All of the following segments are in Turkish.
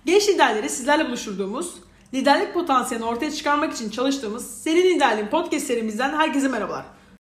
Genç liderleri sizlerle buluşturduğumuz, liderlik potansiyelini ortaya çıkarmak için çalıştığımız Senin Liderliğin podcast serimizden herkese merhabalar.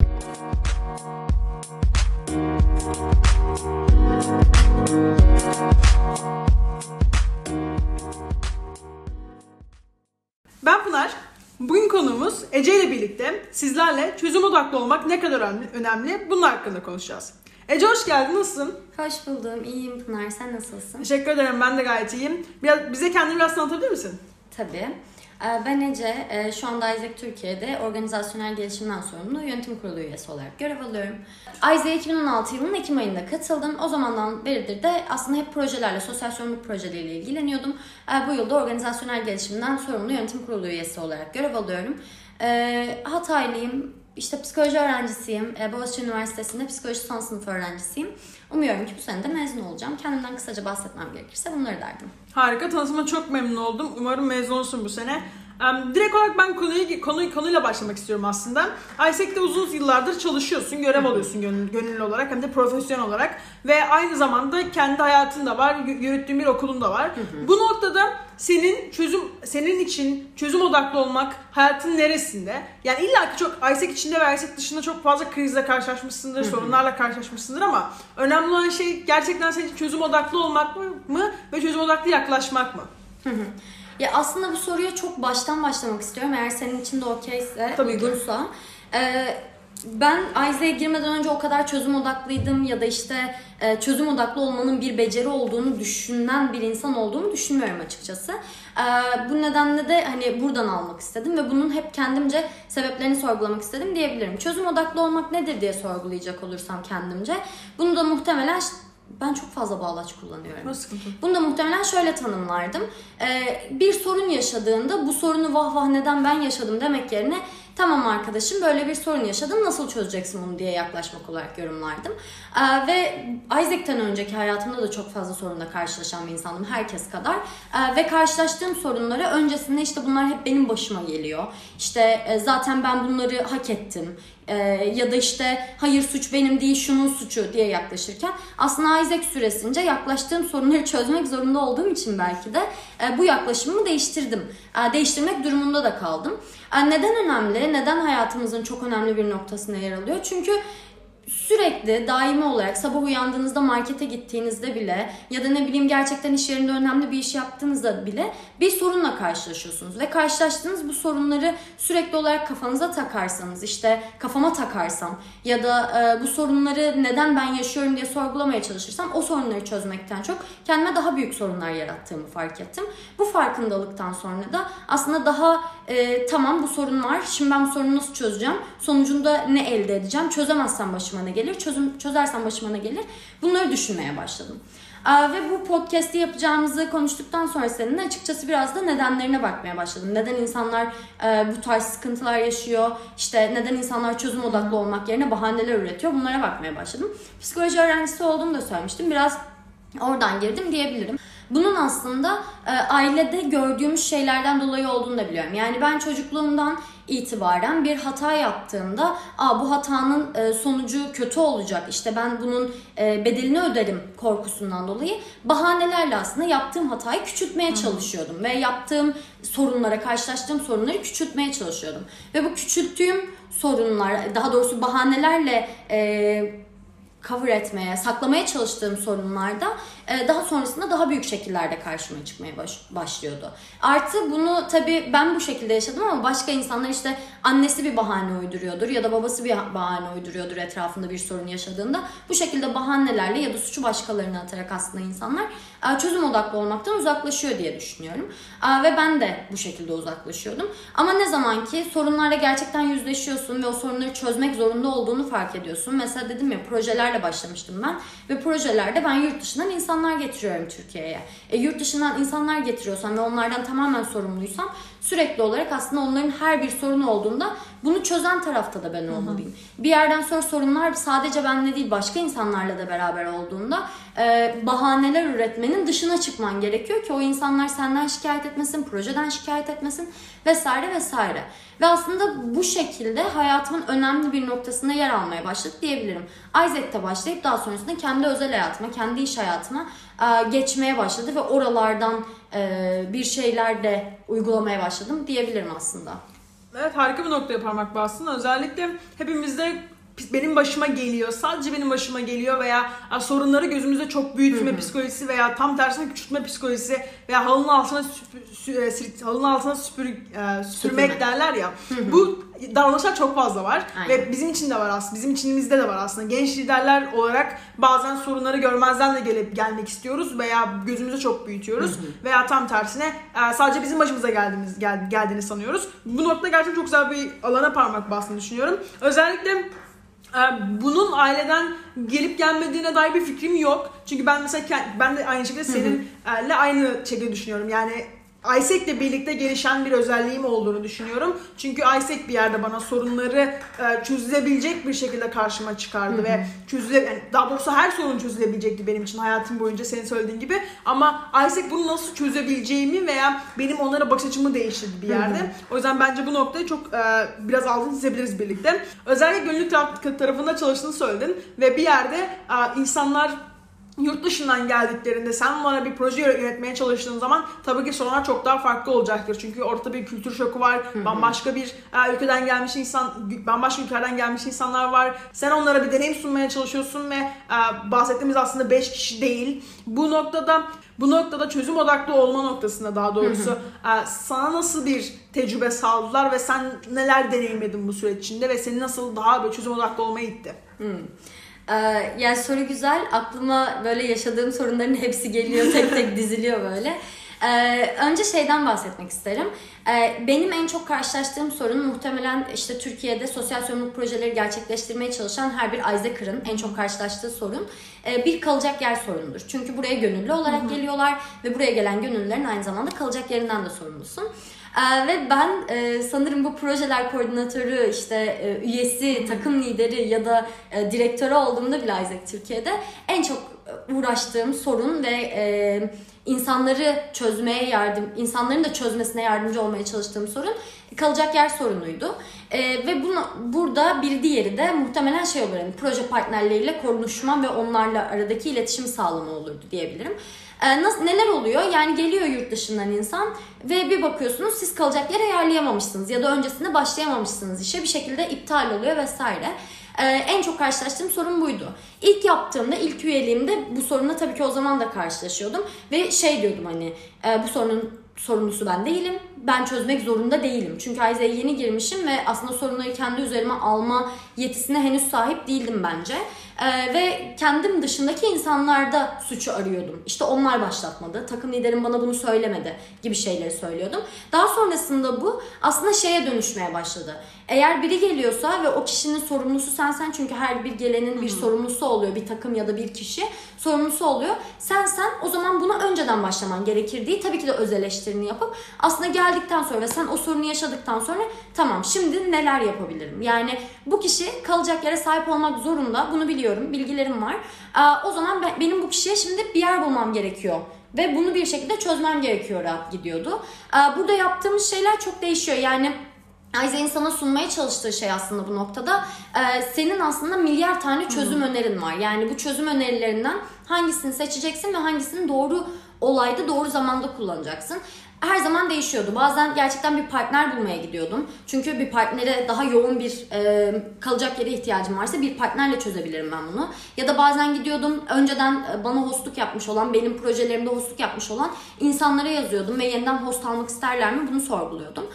Ben Pınar. Bugün konuğumuz Ece ile birlikte sizlerle çözüm odaklı olmak ne kadar önemli bunun hakkında konuşacağız. Ece hoş geldin, nasılsın? Hoş buldum, iyiyim Pınar. Sen nasılsın? Teşekkür ederim, ben de gayet iyiyim. Bize kendini biraz tanıtabilir misin? Tabii. Ben Ece, şu anda Isaac Türkiye'de organizasyonel gelişimden sorumlu yönetim kurulu üyesi olarak görev alıyorum. Isaac 2016 yılının Ekim ayında katıldım. O zamandan beridir de aslında hep projelerle, sosyal sorumluluk projeleriyle ilgileniyordum. Bu yılda organizasyonel gelişimden sorumlu yönetim kurulu üyesi olarak görev alıyorum. Hataylıyım. İşte psikoloji öğrencisiyim. Boğaziçi Üniversitesi'nde psikoloji son sınıf öğrencisiyim. Umuyorum ki bu sene de mezun olacağım. Kendimden kısaca bahsetmem gerekirse bunları derdim. Harika, tanıştığıma çok memnun oldum. Umarım mezun olursun bu sene. Direkt olarak ben konuyla başlamak istiyorum aslında. ISEC'te uzun yıllardır çalışıyorsun, görev alıyorsun gönüllü olarak hem de profesyonel olarak. Ve aynı zamanda kendi hayatın da var, yürüttüğün bir okulun da var. Bu noktada senin için çözüm odaklı olmak hayatın neresinde? Yani illa ki çok ISEC içinde ve ISEC dışında çok fazla krizle karşılaşmışsındır, sorunlarla karşılaşmışsındır ama önemli olan şey gerçekten senin için çözüm odaklı olmak mı ve çözüm odaklı yaklaşmak mı? Ya aslında bu soruya çok baştan başlamak istiyorum. Eğer senin için de okeyse, uygunsa. Ben Isaac'e girmeden önce o kadar çözüm odaklıydım ya da işte çözüm odaklı olmanın bir beceri olduğunu düşünen bir insan olduğumu düşünmüyorum açıkçası. Bu nedenle de hani buradan almak istedim ve bunun hep kendimce sebeplerini sorgulamak istedim diyebilirim. Çözüm odaklı olmak nedir diye sorgulayacak olursam kendimce, bunu da muhtemelen ben çok fazla bağlaç kullanıyorum. Bunu da muhtemelen şöyle tanımlardım. Bir sorun yaşadığında bu sorunu vah vah neden ben yaşadım demek yerine tamam arkadaşım böyle bir sorun yaşadın, nasıl çözeceksin bunu diye yaklaşmak olarak yorumlardım. Ve Isaac'ten önceki hayatımda da çok fazla sorunla karşılaşan bir insandım herkes kadar. Ve karşılaştığım sorunları öncesinde işte bunlar hep benim başıma geliyor. İşte zaten ben bunları hak ettim. Ya da işte hayır suç benim değil şunun suçu diye yaklaşırken aslında Isaac süresince yaklaştığım sorunları çözmek zorunda olduğum için belki de bu yaklaşımımı değiştirdim. Değiştirmek durumunda da kaldım. Neden önemli? Neden hayatımızın çok önemli bir noktasına yer alıyor? Çünkü sürekli daimi olarak sabah uyandığınızda markete gittiğinizde bile ya da ne bileyim gerçekten iş yerinde önemli bir iş yaptığınızda bile bir sorunla karşılaşıyorsunuz ve karşılaştığınız bu sorunları sürekli olarak kafanıza takarsanız, işte kafama takarsam ya da bu sorunları neden ben yaşıyorum diye sorgulamaya çalışırsam o sorunları çözmekten çok kendime daha büyük sorunlar yarattığımı fark ettim. Bu farkındalıktan sonra da aslında daha tamam bu sorun var, şimdi ben bu sorunu nasıl çözeceğim, sonucunda ne elde edeceğim, çözemezsem başıma ne gelir, çözersem başıma ne gelir, bunları düşünmeye başladım. Ve bu podcast'i yapacağımızı konuştuktan sonra seninle açıkçası biraz da nedenlerine bakmaya başladım. Neden insanlar bu tarz sıkıntılar yaşıyor, işte neden insanlar çözüm odaklı olmak yerine bahaneler üretiyor, bunlara bakmaya başladım. Psikoloji öğrencisi olduğumu da söylemiştim, biraz oradan girdim diyebilirim. Bunun aslında ailede gördüğümüz şeylerden dolayı olduğunu da biliyorum. Yani ben çocukluğumdan itibaren bir hata yaptığımda bu hatanın sonucu kötü olacak, İşte ben bunun bedelini öderim korkusundan dolayı bahanelerle aslında yaptığım hatayı küçültmeye çalışıyordum. Ve karşılaştığım sorunları küçültmeye çalışıyordum. Ve bu küçülttüğüm sorunlar, daha doğrusu bahanelerle cover etmeye, saklamaya çalıştığım sorunlarda daha sonrasında daha büyük şekillerde karşıma çıkmaya başlıyordu. Artı bunu tabii ben bu şekilde yaşadım ama başka insanlar işte annesi bir bahane uyduruyordur ya da babası bir bahane uyduruyordur etrafında bir sorun yaşadığında. Bu şekilde bahanelerle ya da suçu başkalarına atarak aslında insanlar çözüm odaklı olmaktan uzaklaşıyor diye düşünüyorum. Ve ben de bu şekilde uzaklaşıyordum. Ama ne zaman ki sorunlarla gerçekten yüzleşiyorsun ve o sorunları çözmek zorunda olduğunu fark ediyorsun. Mesela dedim ya, projelerle başlamıştım ben ve projelerde ben yurt dışından insanlar getiriyorum Türkiye'ye. Yurt dışından insanlar getiriyorsam ve onlardan tamamen sorumluysam sürekli olarak aslında onların her bir sorunu olduğunda bunu çözen tarafta da ben olmalıyım. Bir yerden sonra sorunlar sadece benle değil başka insanlarla da beraber olduğunda bahaneler üretmenin dışına çıkman gerekiyor ki o insanlar senden şikayet etmesin, projeden şikayet etmesin vesaire vesaire. Ve aslında bu şekilde hayatımın önemli bir noktasında yer almaya başladı diyebilirim. Isaac'te başlayıp daha sonrasında kendi özel hayatıma, kendi iş hayatıma geçmeye başladı ve oralardan bir şeyler de uygulamaya başladım diyebilirim aslında. Evet, harika bir noktaya parmak bastın. Özellikle hepimizde benim başıma geliyor, sadece benim başıma geliyor veya sorunları gözümüzde çok büyütme psikolojisi veya tam tersine küçültme psikolojisi veya halının altına sürmek derler ya. Bu davranışlar çok fazla var. Aynen. Ve bizim için de var aslında. Bizim içimizde de var aslında. Genç liderler olarak bazen sorunları görmezden de gelmek istiyoruz veya gözümüzde çok büyütüyoruz veya tam tersine sadece bizim başımıza geldiğini sanıyoruz. Bu noktada gerçekten çok güzel bir alana parmak bastığını düşünüyorum. Özellikle bunun aileden gelip gelmediğine dair bir fikrim yok. Çünkü ben mesela ben de aynı şekilde seninle aynı şekilde düşünüyorum. Yani Isaac'le birlikte gelişen bir özelliğim olduğunu düşünüyorum. Çünkü Isaac bir yerde bana sorunları çözülebilecek bir şekilde karşıma çıkardı ve yani daha doğrusu her sorun çözülebilecekti benim için hayatım boyunca senin söylediğin gibi. Ama Isaac bunu nasıl çözebileceğimi veya benim onlara bakış açımı değiştirdi bir yerde. O yüzden bence bu noktayı çok biraz altını çizebiliriz birlikte. Özellikle gönüllülük tarafında çalıştığını söyledin ve bir yerde insanlar yurt dışından geldiklerinde sen bana bir proje yönetmeye çalıştığın zaman tabii ki sorunlar çok daha farklı olacaktır. Çünkü ortada bir kültür şoku var. Bambaşka bir ülkeden gelmiş bambaşka ülkelerden gelmiş insanlar var. Sen onlara bir deneyim sunmaya çalışıyorsun ve bahsettiğimiz aslında 5 kişi değil. Bu noktada çözüm odaklı olma noktasında daha doğrusu sana nasıl bir tecrübe sağladılar ve sen neler deneyimledin bu süreç içinde ve seni nasıl daha böyle çözüm odaklı olmaya itti? Yani soru güzel. Aklıma böyle yaşadığım sorunların hepsi geliyor. Tek tek diziliyor böyle. Önce şeyden bahsetmek isterim. Benim en çok karşılaştığım sorun muhtemelen işte Türkiye'de sosyal sorumluluk projeleri gerçekleştirmeye çalışan her bir Isaac'ın en çok karşılaştığı sorun bir kalacak yer sorunudur. Çünkü buraya gönüllü olarak geliyorlar ve buraya gelen gönüllülerin aynı zamanda kalacak yerinden de sorumlusun. Ve ben sanırım bu projeler koordinatörü, işte üyesi, takım lideri ya da direktörü olduğumda bile Isaac Türkiye'de en çok uğraştığım sorun ve insanların da çözmesine yardımcı olmaya çalıştığım sorun kalacak yer sorunuydu. Ve burada bir diğeri de muhtemelen şey olur, yani proje partnerleriyle konuşma ve onlarla aradaki iletişim sağlama olurdu diyebilirim. Neler oluyor? Yani geliyor yurt dışından insan ve bir bakıyorsunuz siz kalacak yer ayarlayamamışsınız ya da öncesinde başlayamamışsınız işe, bir şekilde iptal oluyor vesaire. En çok karşılaştığım sorun buydu. İlk üyeliğimde bu sorunla tabii ki o zaman da karşılaşıyordum ve şey diyordum, hani bu sorunun sorumlusu ben değilim. Ben çözmek zorunda değilim. Çünkü Isaac'e yeni girmişim ve aslında sorunları kendi üzerime alma yetisine henüz sahip değildim bence. Ve kendim dışındaki insanlarda suçu arıyordum. İşte onlar başlatmadı, takım liderim bana bunu söylemedi gibi şeyleri söylüyordum. Daha sonrasında bu aslında şeye dönüşmeye başladı. Eğer biri geliyorsa ve o kişinin sorumlusu sensen, çünkü her bir gelenin bir sorumlusu oluyor, bir takım ya da bir kişi sorumlusu oluyor. Sen o zaman buna önceden başlaman gerekirdi. Tabii ki de öz eleştirini yapıp aslında geldikten sonra ve sen o sorunu yaşadıktan sonra tamam şimdi neler yapabilirim? Yani bu kişi kalacak yere sahip olmak zorunda. Bunu biliyorum, bilgilerim var. O zaman benim bu kişiye şimdi bir yer bulmam gerekiyor. Ve bunu bir şekilde çözmem gerekiyor gidiyordu. Burada yaptığımız şeyler çok değişiyor. Yani Isaac'in sana sunmaya çalıştığı şey aslında bu noktada senin aslında milyar tane çözüm önerin var. Yani bu çözüm önerilerinden hangisini seçeceksin ve hangisini doğru olayda, doğru zamanda kullanacaksın. Her zaman değişiyordu. Bazen gerçekten bir partner bulmaya gidiyordum. Çünkü bir partnere daha yoğun bir kalacak yere ihtiyacım varsa bir partnerle çözebilirim ben bunu. Ya da bazen gidiyordum, önceden bana hostluk yapmış olan, benim projelerimde hostluk yapmış olan insanlara yazıyordum ve yeniden host almak isterler mi bunu sorguluyordum.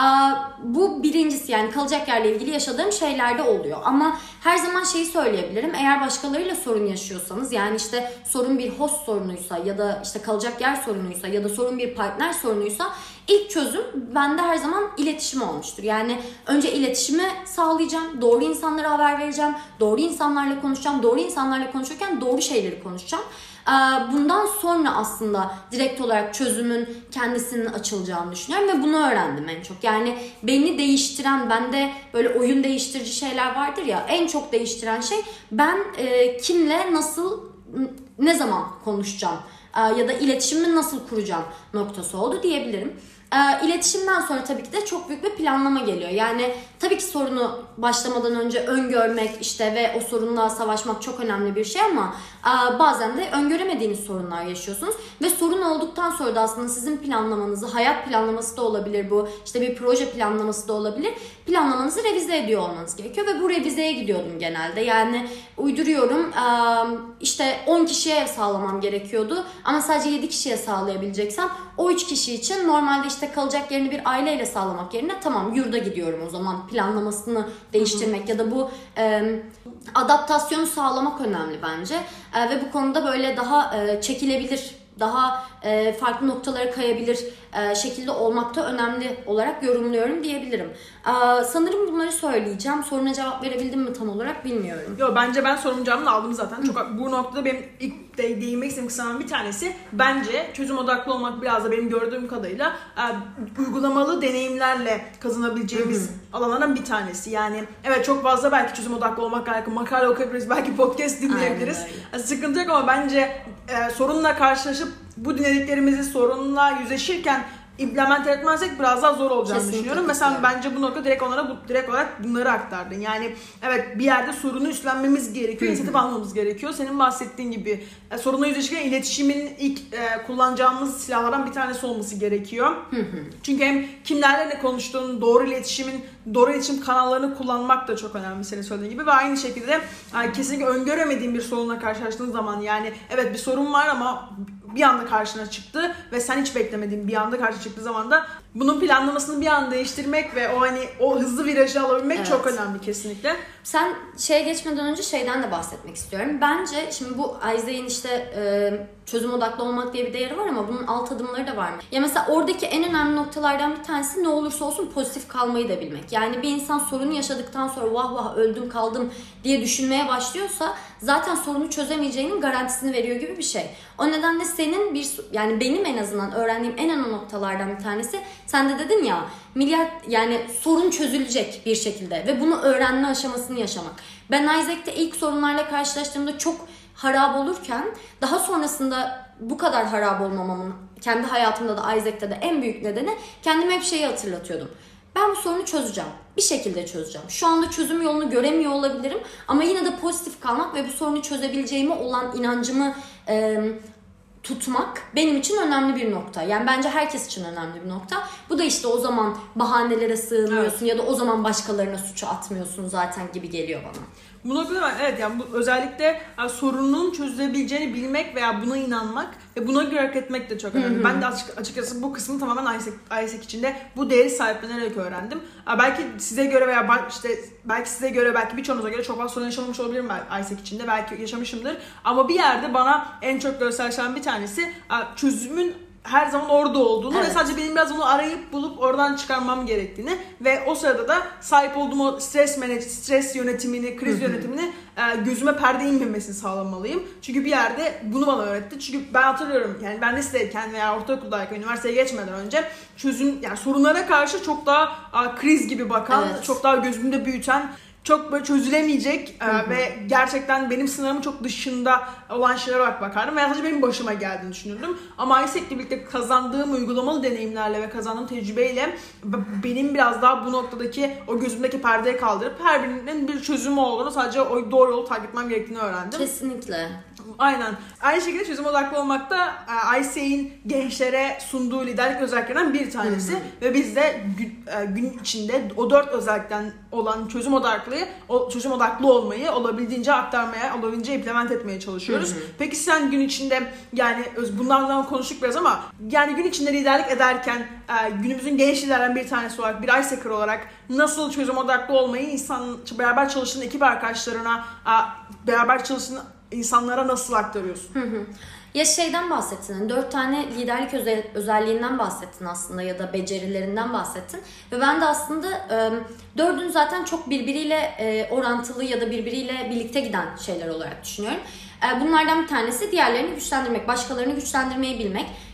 Bu birincisi, yani kalacak yerle ilgili yaşadığım şeyler de oluyor. Ama her zaman şeyi söyleyebilirim. Eğer başkalarıyla sorun yaşıyorsanız, yani işte sorun bir host sorunuysa ya da işte kalacak yer sorunuysa ya da sorun bir partner sorunuysa ilk çözüm bende her zaman iletişim olmuştur. Yani önce iletişimi sağlayacağım, doğru insanlara haber vereceğim, doğru insanlarla konuşacağım, doğru insanlarla konuşurken doğru şeyleri konuşacağım. Bundan sonra aslında direkt olarak çözümün kendisinin açılacağını düşünüyorum ve bunu öğrendim en çok. Yani beni değiştiren, bende böyle oyun değiştirici şeyler vardır ya, en çok değiştiren şey ben kimle nasıl ne zaman konuşacağım ya da iletişimimi nasıl kuracağım noktası oldu diyebilirim. İletişimden sonra tabii ki de çok büyük bir planlama geliyor. Yani tabii ki sorunu başlamadan önce öngörmek işte ve o sorunla savaşmak çok önemli bir şey ama bazen de öngöremediğiniz sorunlar yaşıyorsunuz. Ve sorun olduktan sonra da aslında sizin planlamanızı, hayat planlaması da olabilir bu, işte bir proje planlaması da olabilir. Planlamanızı revize ediyor olmanız gerekiyor ve bu revizeye gidiyordum genelde. Yani uyduruyorum işte 10 kişiye ev sağlamam gerekiyordu ama sadece 7 kişiye sağlayabileceksem o 3 kişi için normalde işte kalacak yerini bir aileyle sağlamak yerine tamam yurda gidiyorum o zaman, planlamasını değiştirmek ya da bu adaptasyonu sağlamak önemli bence. Ve bu konuda böyle daha çekilebilir, daha farklı noktalara kayabilir şekilde olmak da önemli olarak yorumluyorum diyebilirim. Sanırım bunları söyleyeceğim. Soruna cevap verebildim mi tam olarak bilmiyorum. Yo, bence ben sorumun cevabını aldım zaten. Çok bu noktada benim ilk değinmek istediğim kısımlardan bir tanesi, bence çözüm odaklı olmak biraz da benim gördüğüm kadarıyla uygulamalı deneyimlerle kazanabileceğimiz alanlardan bir tanesi. Yani evet, çok fazla belki çözüm odaklı olmak, belki makale okuyabiliriz, belki podcast dinleyebiliriz. Sıkıntı yok ama bence sorunla karşılaşıp bu dinlediklerimizi sorunla yüzleşirken implement etmezsek biraz daha zor olacağını Kesinlikle düşünüyorum. Mesela bence bu noktada direkt olarak bunları aktardın. Yani evet, bir yerde sorunu üstlenmemiz gerekiyor, inisiyatif almamız gerekiyor. Senin bahsettiğin gibi sorunla yüzleşirken iletişimin ilk kullanacağımız silahlardan bir tanesi olması gerekiyor. Çünkü hem kimlerle ne konuştuğun, doğru iletişim kanallarını kullanmak da çok önemli senin söylediğin gibi ve aynı şekilde kesinlikle öngöremediğin bir sorunla karşılaştığın zaman, yani evet bir sorun var ama bir anda karşına çıktı ve sen hiç beklemediğin bir anda karşına çıktığı zaman da bunun planlamasını bir anda değiştirmek ve o hızlı virajı alabilmek çok önemli kesinlikle. Sen şeye geçmeden önce şeyden de bahsetmek istiyorum. Bence şimdi bu Isaac'in işte çözüm odaklı olmak diye bir değeri var ama bunun alt adımları da var mı? Ya mesela oradaki en önemli noktalardan bir tanesi ne olursa olsun pozitif kalmayı da bilmek. Yani bir insan sorunu yaşadıktan sonra vah vah öldüm kaldım diye düşünmeye başlıyorsa zaten sorunu çözemeyeceğinin garantisini veriyor gibi bir şey. O nedenle senin yani benim en azından öğrendiğim en önemli noktalardan bir tanesi, sen de dedin ya, yani sorun çözülecek bir şekilde ve bunu öğrenme aşamasını yaşamak. Ben Isaac'te ilk sorunlarla karşılaştığımda çok harap olurken daha sonrasında bu kadar harap olmamamın kendi hayatımda da Isaac'te de en büyük nedeni kendime hep şeyi hatırlatıyordum. Ben bu sorunu çözeceğim. Bir şekilde çözeceğim. Şu anda çözüm yolunu göremiyor olabilirim ama yine de pozitif kalmak ve bu sorunu çözebileceğime olan inancımı tutmak benim için önemli bir nokta. Yani bence herkes için önemli bir nokta. Bu da işte o zaman bahanelere sığınmıyorsun ya da o zaman başkalarına suçu atmıyorsun zaten gibi geliyor bana. Bu noktada evet, yani bu özellikle sorunun çözülebileceğini bilmek veya buna inanmak ve buna göre hareket etmek de çok önemli. Ben de açıkçası bu kısmı tamamen Isaac içinde bu değeri sahiplenerek öğrendim. Belki size göre veya belki birçoğunuza göre çok fazla sorun yaşamamış olabilirim Isaac içinde. Belki yaşamışımdır. Ama bir yerde bana en çok gösterilen bir tanesi çözümün her zaman orada olduğunu ve sadece benim biraz onu arayıp bulup oradan çıkarmam gerektiğini ve o sırada da sahip olduğum o stres yönetimini, kriz yönetimini gözüme perde inmemesini sağlamalıyım. Çünkü bir yerde bunu bana öğretti. Çünkü ben hatırlıyorum, yani ben lisedeyken veya ortaokuldayken, üniversiteye geçmeden önce yani sorunlara karşı çok daha kriz gibi bakan, çok daha gözümde büyüten, çok böyle çözülemeyecek ve gerçekten benim sınırımın çok dışında olan şeylere bakardım ve sadece benim başıma geldiğini düşünürdüm. Ama Isaac'le birlikte kazandığım uygulamalı deneyimlerle ve kazandığım tecrübeyle benim biraz daha bu noktadaki o gözümdeki perdeyi kaldırıp her birinin bir çözümü olduğunu, sadece o doğru yolu takip etmem gerektiğini öğrendim. Kesinlikle. Aynen. Aynı şekilde çözüm odaklı olmak da Isaac'in gençlere sunduğu liderlik özelliklerinden bir tanesi. Ve biz de gün içinde o 4 özellikten olan çözüm odaklı olmayı olabildiğince aktarmaya, olabildiğince implement etmeye çalışıyoruz. Peki sen gün içinde, yani bundan konuştuk biraz ama yani gün içinde liderlik ederken günümüzün genç liderlerden bir tanesi olarak, bir Icebreaker olarak nasıl çözüm odaklı olmayı beraber çalıştığın ekip arkadaşlarına, beraber çalıştığın insanlara nasıl aktarıyorsun? Ya şeyden bahsettin, 4 tane liderlik özelliğinden bahsettin aslında ya da becerilerinden bahsettin. Ve ben de aslında 4'ün zaten çok birbiriyle orantılı ya da birbiriyle birlikte giden şeyler olarak düşünüyorum. Bunlardan bir tanesi diğerlerini güçlendirmek, başkalarını güçlendirmeyi bilmek.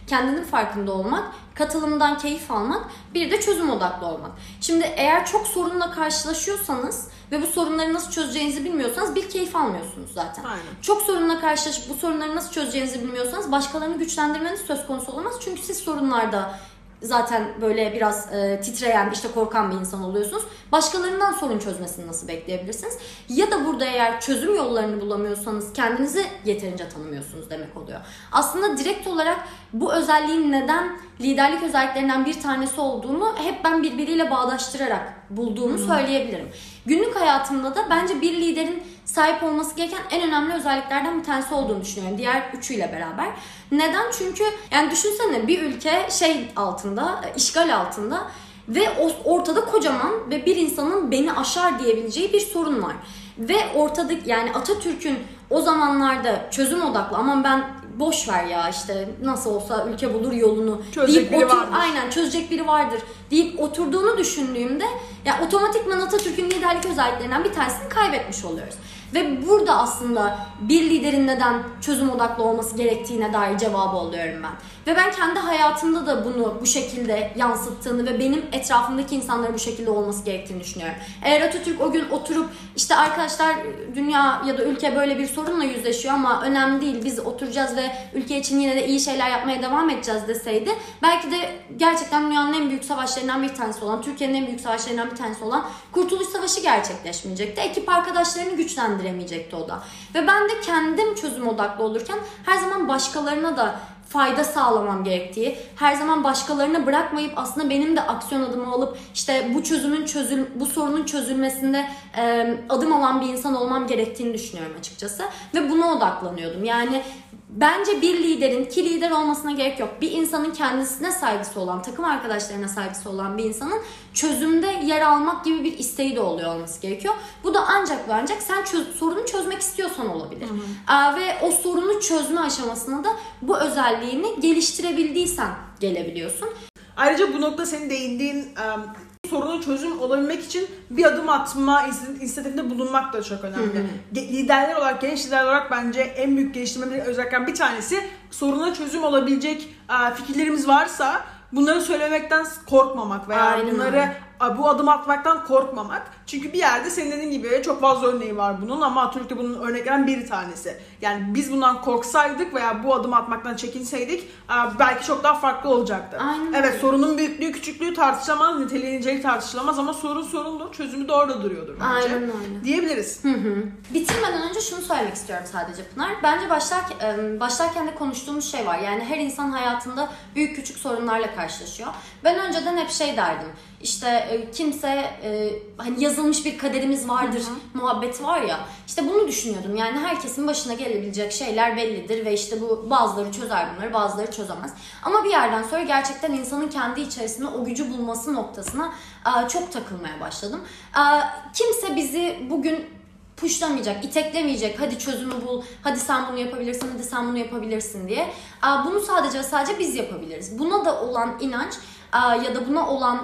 kendinin farkında olmak, katılımdan keyif almak, bir de çözüm odaklı olmak. Şimdi eğer çok sorunla karşılaşıyorsanız ve bu sorunları nasıl çözeceğinizi bilmiyorsanız bir keyif almıyorsunuz zaten. Aynen. Çok sorunla karşılaşıp bu sorunları nasıl çözeceğinizi bilmiyorsanız başkalarını güçlendirmeniz söz konusu olamaz. Çünkü siz sorunlarda zaten böyle biraz titreyen, işte korkan bir insan oluyorsunuz. Başkalarından sorun çözmesini nasıl bekleyebilirsiniz? Ya da burada eğer çözüm yollarını bulamıyorsanız kendinizi yeterince tanımıyorsunuz demek oluyor. Aslında direkt olarak bu özelliğin neden liderlik özelliklerinden bir tanesi olduğunu hep ben birbiriyle bağdaştırarak bulduğumu söyleyebilirim. Günlük hayatımda da bence bir liderin sahip olması gereken en önemli özelliklerden bir tanesi olduğunu düşünüyorum. Diğer üçüyle beraber. Neden? Çünkü yani düşünsene bir ülke altında, işgal altında ve ortada kocaman ve bir insanın beni aşar diyebileceği bir sorun var. Ve ortada yani Atatürk'ün o zamanlarda çözüm odaklı, aman ben boş ver ya işte nasıl olsa ülke bulur yolunu çözecek biri vardır. Aynen çözecek biri vardır deyip oturduğunu düşündüğümde ya otomatikman Atatürk'ün liderlik özelliklerinden bir tanesini kaybetmiş oluyoruz. Ve burada aslında bir liderin neden çözüm odaklı olması gerektiğine dair cevabı alıyorum ben. Ve ben kendi hayatımda da bunu bu şekilde yansıttığını ve benim etrafımdaki insanların bu şekilde olması gerektiğini düşünüyorum. Eğer Atatürk o gün oturup işte arkadaşlar dünya ya da ülke böyle bir sorunla yüzleşiyor ama önemli değil, biz oturacağız ve ülke için yine de iyi şeyler yapmaya devam edeceğiz deseydi belki de gerçekten dünyanın en büyük savaşlarından bir tanesi olan, Türkiye'nin en büyük savaşlarından bir tanesi olan Kurtuluş Savaşı gerçekleşmeyecekti. Ekip arkadaşlarını güçlendiremeyecekti o da. Ve ben de kendim çözüm odaklı olurken her zaman başkalarına da fayda sağlamam gerektiği, her zaman başkalarına bırakmayıp aslında benim de aksiyon adımı alıp işte bu sorunun çözülmesinde adım alan bir insan olmam gerektiğini düşünüyorum açıkçası ve buna odaklanıyordum. Yani bence bir liderin, ki lider olmasına gerek yok, bir insanın kendisine saygısı olan, takım arkadaşlarına saygısı olan bir insanın çözümde yer almak gibi bir isteği de oluyor olması gerekiyor. Bu da ancak ve ancak sen sorunu çözmek istiyorsan olabilir. Ve o sorunu çözme aşamasına da bu özelliğini geliştirebildiysen gelebiliyorsun. Ayrıca bu nokta senin değindiğin sorunun çözüm olabilmek için bir adım atma inisiyatifinde bulunmak da çok önemli. Liderler olarak, genç liderler olarak bence en büyük geliştirmelerin özelliklerden bir tanesi soruna çözüm olabilecek fikirlerimiz varsa bunları söylemekten korkmamak veya bu adım atmaktan korkmamak. Çünkü bir yerde senin dediğin gibi çok fazla örneği var bunun ama Türkiye'de bunun örneklerden bir tanesi. Yani biz bundan korksaydık veya bu adım atmaktan çekinseydik belki çok daha farklı olacaktı. Aynen. Evet, sorunun büyüklüğü, küçüklüğü tartışılamaz, niteliği, niceliği tartışılamaz ama sorun sorundur, çözümü de orada duruyordur bence. Aynen. Diyebiliriz. Bitirmeden önce şunu söylemek istiyorum sadece Pınar. Bence başlarken de konuştuğumuz şey var. Yani her insan hayatında büyük küçük sorunlarla karşılaşıyor. Ben önceden hep derdim. İşte kimse hani yazılmış bir kaderimiz vardır muhabbeti var ya. İşte bunu düşünüyordum. Yani herkesin başına gelebilecek şeyler bellidir ve işte bu bazıları çözer bunları, bazıları çözemez. Ama bir yerden sonra gerçekten insanın kendi içerisinde o gücü bulması noktasına çok takılmaya başladım. Kimse bizi bugün pushlamayacak, iteklemeyecek. Hadi çözümü bul, hadi sen bunu yapabilirsin, hadi sen bunu yapabilirsin diye. Bunu sadece ve sadece biz yapabiliriz. Buna da olan inanç ya da buna olan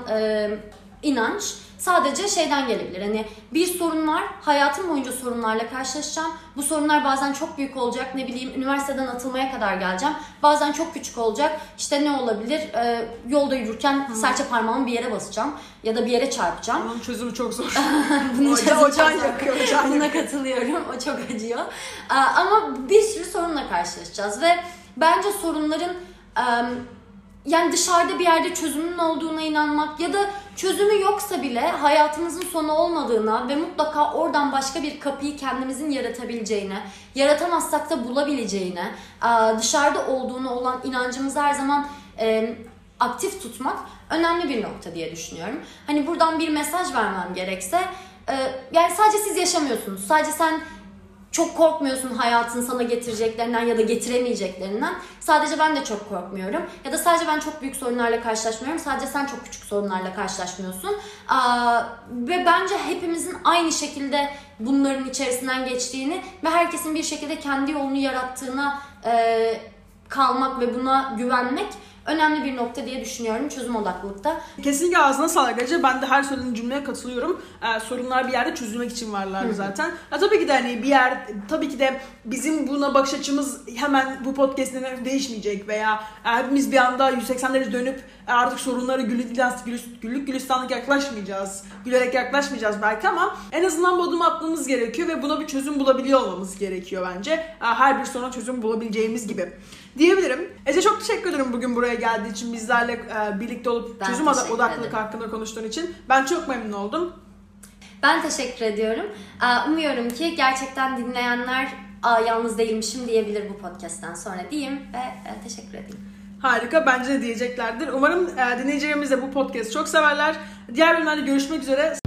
inanç sadece şeyden gelebilir. Hani bir sorun var, hayatım boyunca sorunlarla karşılaşacağım. Bu sorunlar bazen çok büyük olacak, ne bileyim üniversiteden atılmaya kadar geleceğim. Bazen çok küçük olacak. İşte ne olabilir? Yolda yürürken serçe parmağımı bir yere basacağım ya da bir yere çarpacağım. Bunun çözümü çok zor. Bunun çözümü çok zor. Yakıyor, Buna katılıyorum. O çok acıyor. Ama bir sürü sorunla karşılaşacağız ve bence sorunların yani dışarıda bir yerde çözümün olduğuna inanmak ya da çözümü yoksa bile hayatımızın sonu olmadığına ve mutlaka oradan başka bir kapıyı kendimizin yaratabileceğine, yaratamazsak da bulabileceğine, dışarıda olduğuna olan inancımızı her zaman aktif tutmak önemli bir nokta diye düşünüyorum. Hani buradan bir mesaj vermem gerekse, yani sadece siz yaşamıyorsunuz, sadece sen çok korkmuyorsun hayatın sana getireceklerinden ya da getiremeyeceklerinden. Sadece ben de çok korkmuyorum. Ya da sadece ben çok büyük sorunlarla karşılaşmıyorum. Sadece sen çok küçük sorunlarla karşılaşmıyorsun. Ve bence hepimizin aynı şekilde bunların içerisinden geçtiğini ve herkesin bir şekilde kendi yolunu yarattığına kalmak ve buna güvenmek önemli bir nokta diye düşünüyorum çözüm odaklılıkta. Kesinlikle ağzına sağlık Ece. Ben de her söylediğin cümleye katılıyorum. Sorunlar bir yerde çözülmek için varlar zaten. Tabii ki de hani tabii ki de bizim buna bakış açımız hemen bu podcast'ten değişmeyecek veya hepimiz bir anda 180 derece dönüp artık sorunlara güllük gülistanlık yaklaşmayacağız. Gülerek yaklaşmayacağız belki ama en azından bu adımı atmamız gerekiyor ve buna bir çözüm bulabiliyor olmamız gerekiyor bence. Her bir soruna çözüm bulabileceğimiz gibi diyebilirim. Ece çok teşekkür ederim bugün buraya geldiği için, bizlerle birlikte olup çözüm odaklılık hakkında konuştuğun için. Ben çok memnun oldum. Ben teşekkür ediyorum. Umuyorum ki gerçekten dinleyenler yalnız değilmişim diyebilir bu podcast'ten sonra diyeyim ve teşekkür edeyim. Harika. Bence de diyeceklerdir. Umarım dinleyicilerimiz de bu podcast'ı çok severler. Diğer bölümlerde görüşmek üzere.